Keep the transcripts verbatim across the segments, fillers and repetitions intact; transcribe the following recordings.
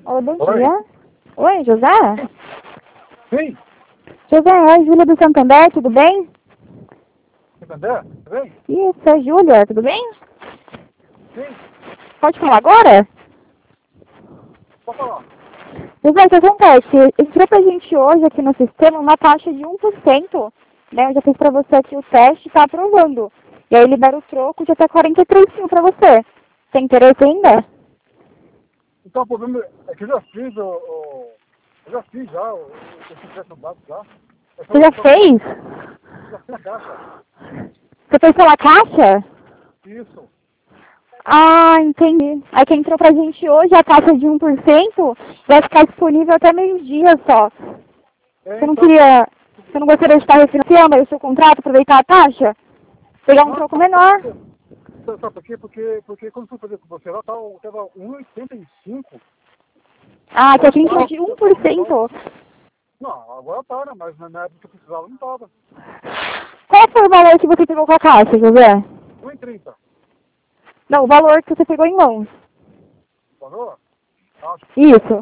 Oi, bom Oi. dia. Oi, José? Sim, José, é Júlia do Santander, tudo bem? Santander, tudo bem? Isso, é Júlia, tudo bem? Sim, Pode falar agora? pode falar. José, o que acontece? Entrou pra gente hoje aqui no sistema uma taxa de um por cento, né? Eu já fiz pra você aqui o teste e tá aprovando. E aí libera o troco de até quarenta e três mil pra você. Tem interesse ainda? Então o problema é que eu já fiz o. o- eu já fiz já o, o sucesso básico já. É só- Você já só- fez? Já fiz a caixa. Você fez pela caixa? Isso. Ah, entendi. Aí que entrou pra gente hoje a taxa de um por cento vai ficar disponível até meio-dia só. É, Você não então. queria, você não gostaria de estar refinanciando aí o seu contrato, aproveitar a taxa? Pegar um Não, troco menor? sabe sabe por quê? Porque, porque quando eu fui fazer com você lá, tava, tava um e oitenta e cinco. Ah, que Agora aqui entrou tá. de um por cento. Não, agora tá, né? Mas na época que eu precisava não tava. Qual foi o valor que você pegou com a caixa, José? um e trinta. Não, o valor que você pegou em mãos. Falou? Acho. Isso.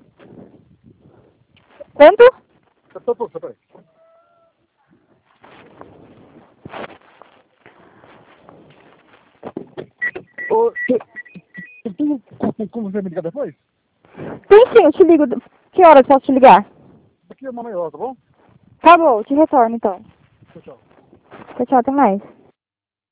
Quanto? Tô, tô, tô, peraí. Ô, você- você tem como como você me ligar depois? Sim, sim, eu te ligo. Que horas posso te ligar? Aqui é uma maior, tá bom? Tá bom, eu te retorno então. Tchau, tchau. Tchau, tchau, até mais.